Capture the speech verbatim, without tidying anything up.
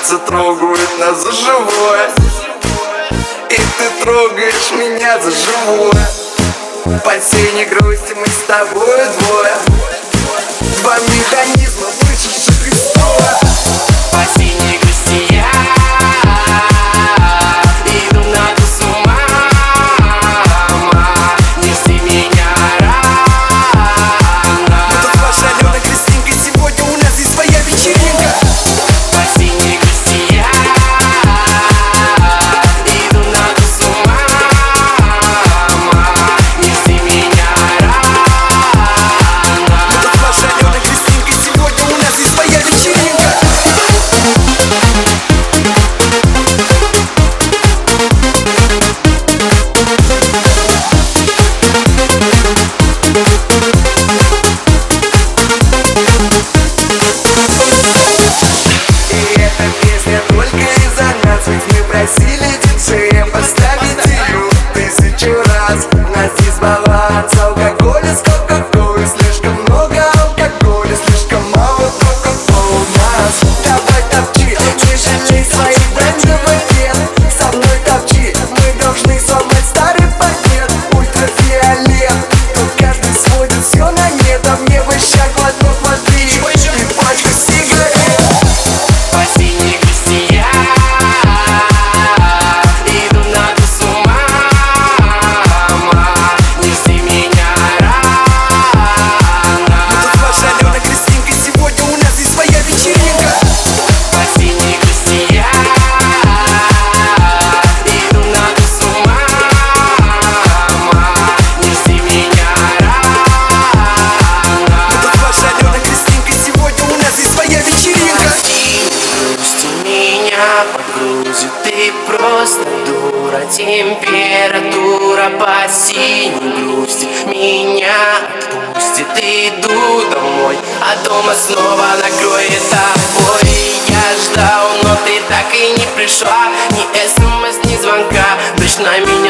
сердце трогает нас за живое, и ты трогаешь меня за живое. По синей грусти мы с тобой двое, два механизма вышедших из строя. По синей грусти я иду на ту с ума. Не жди меня рано. Мы тут с вашей Аленой Кристинкой, сегодня у нас здесь своя вечеринка. По синей грусти я иду на ту с ума. Не жди меня рано. Мы тут с вашей Аленой Кристинкой, сегодня у нас здесь своя вечеринка. И эта песня только из-за нас, ведь мы просили диджея поставить ее тысячу раз. У нас здесь баланс алкоголя с кока-колой, слишком много алкоголя, слишком мало кока-колы у нас. Давай топчи, не жалей своих брендовых вен, со мной топчи, мы должны сломать старый паркет. Ультрафиолет, тут каждый сводит все на нет, а мне в ща глотнут воды и пачку сигарет. По синей грусти я иду на ту с ума. Не жди меня рано. Мы тут с вашей Аленой Кристинкой, сегодня у нас здесь своя вечеринка. По синей грусти я иду на ту с ума. Не жди меня рано. Мы тут с вашей Аленой Кристинкой, сегодня у нас здесь своя вечеринка. Грусти меня подгрузит, ты просто дура. Температура по синей грусти меня отпустит. Иду домой, а дома снова накроет тобой. Я ждал, но ты так и не пришла. Ни смс, ни звонка, дождь на меня